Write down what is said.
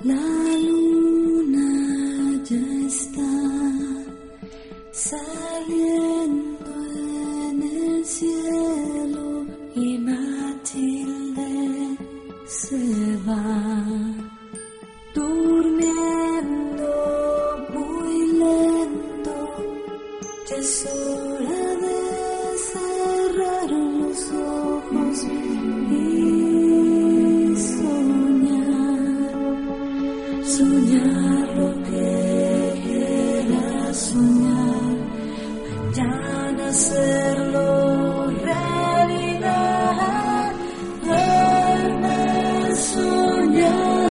La luna ya está saliendo en el cielo y Matilde se va durmiendo muy lento. Ya es hora de cerrar los ojos y soñar lo que quieras soñar.